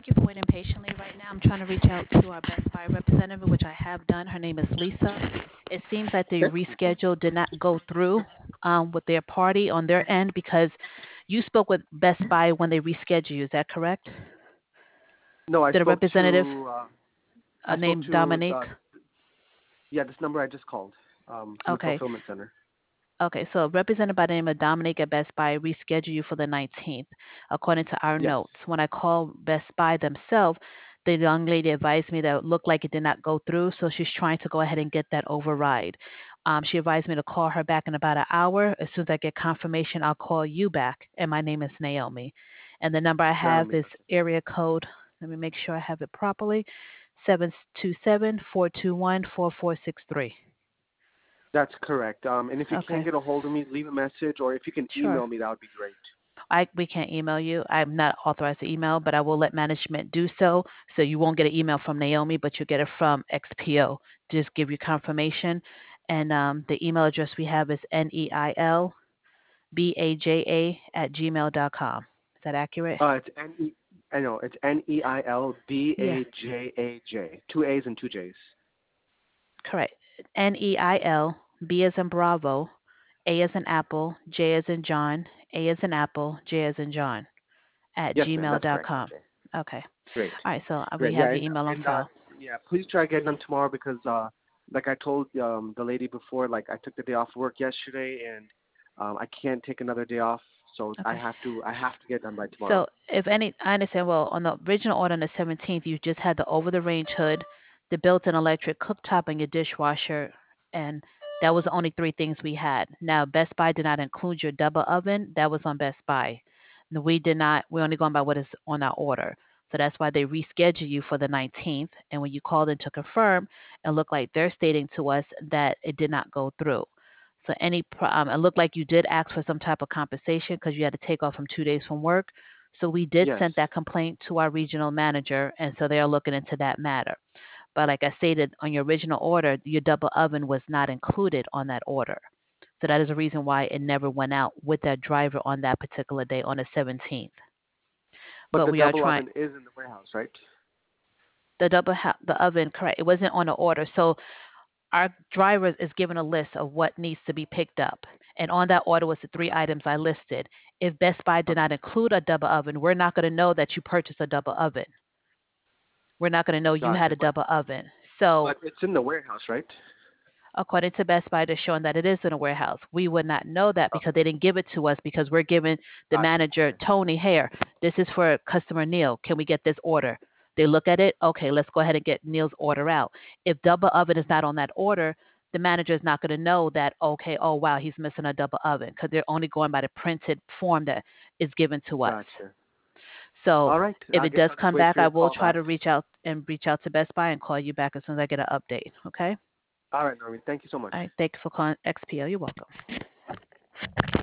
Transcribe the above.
Thank you for waiting patiently right now. I'm trying to reach out to our Best Buy representative, which I have done. Her name is Lisa. It seems that the Okay. reschedule did not go through with their party on their end because you spoke with Best Buy when they rescheduled you. Is that correct? No, Did a representative I spoke named to Dominique? yeah, this number I just called from the Okay. fulfillment center. Okay, so represented by the name of Dominic at Best Buy reschedule you for the 19th, according to our Yes. notes. When I called Best Buy themselves, the young lady advised me that it looked like it did not go through, so she's trying to go ahead and get that override. She advised me to call her back in about an hour. As soon as I get confirmation, I'll call you back, and my name is Naomi. And the number I have Naomi, is okay. area code, let me make sure I have it properly, 727-421-4463. That's correct. And if you can't Okay, get a hold of me, leave a message, or if you can sure. email me, that would be great. We can't email you. I'm not authorized to email, but I will let management do so. So you won't get an email from Naomi, but you'll get it from XPO. Just give you confirmation. And the email address we have is neilbaja@gmail.com. Is that accurate? It's I know it's Yeah, Neilbajaj. Two A's and two J's. correct. Neil, B as in Bravo, A as in Apple, J as in John, A as in Apple, J as in John at Yes, ma'am. That's correct. gmail.com. Okay. Great. All right. So we Great. have Yeah, your email on file. yeah, please try to get it done tomorrow because like I told the lady before, like I took the day off work yesterday and I can't take another day off, so Okay. I have to get it done by tomorrow. So if any, I understand. Well, on the original order on the 17th, you just had the over-the-range hood, the built-in electric cooktop, and your dishwasher, and that was the only three things we had. Now, Best Buy did not include your double oven. That was on Best Buy. No, we did not. We're only going by what is on our order. So that's why they rescheduled you for the 19th. And when you called in to confirm, it looked like they're stating to us that it did not go through. So it looked like you did ask for some type of compensation because you had to take off from 2 days from work. So we did Yes, send that complaint to our regional manager, and so they are looking into that matter. But like I stated on your original order, your double oven was not included on that order. So that is the reason why it never went out with that driver on that particular day on the 17th. but But the we are double trying oven is in the warehouse, right? the oven, correct. It wasn't on the order. So our driver is given a list of what needs to be picked up. And on that order was the three items I listed. If Best Buy did Okay, not include a double oven, we're not going to know that you purchased a double oven. We're not going to know you had gotcha. a double oven. So, But it's in the warehouse, right? according to Best Buy, they're showing that it is in a warehouse. We would not know that because Okay, they didn't give it to us because we're giving the gotcha. manager, Okay, Tony Hare, this is for customer Neil. Can we get this order? They look at it. Okay, let's go ahead and get Neil's order out. If double oven is not on that order, the manager is not going to know that, okay, oh, wow, he's missing a double oven because they're only going by the printed form that is given to us. gotcha. So All right, if I it guess does I'll just come wait back, for I your will call try back. to reach out to Best Buy and call you back as soon as I get an update. Okay? All right, Norman. Thank you so much. All right. Thank you for calling XPO. You're welcome.